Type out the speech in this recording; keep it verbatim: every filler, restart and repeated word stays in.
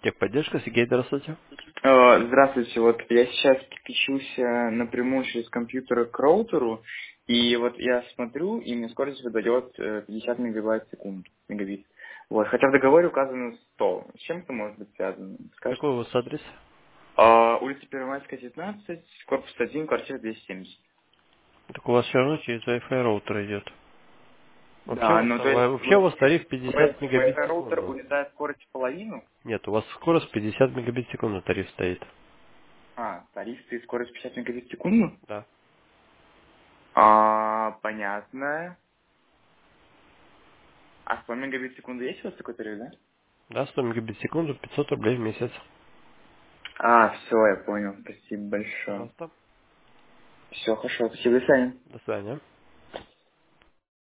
Техподдержка, Сергей, здравствуйте. Э, Здравствуйте, вот я сейчас подключился напрямую через компьютер к роутеру, и вот я смотрю, и мне скорость выдает э, пятьдесят мегабайт в секунду, мегабит. Вот, хотя в договоре указано сто. С чем это может быть связано? Какой у Скажите? вас адрес? А, улица Первомайская, девятнадцать, корпус один, квартира двести семьдесят. Так у вас все равно через Wi-Fi роутер идет. Вообще, у Да, вас, ну то есть вообще у вас выходит, тариф пятьдесят мегабит Wi-Fi в роутер секунду. улетает скорость в половину. Нет, у вас скорость пятьдесят мегабит в секунду тариф стоит. А, тариф стоит скорость пятьдесят мегабит в секунду? Да. А, понятно. А сто мегабит в секунду есть у вас такой тариф, да? Да, сто мегабит в секунду, пятьсот рублей в месяц. А, все, я понял. Спасибо большое. Пожалуйста. Все, хорошо. Спасибо, до свидания. До свидания.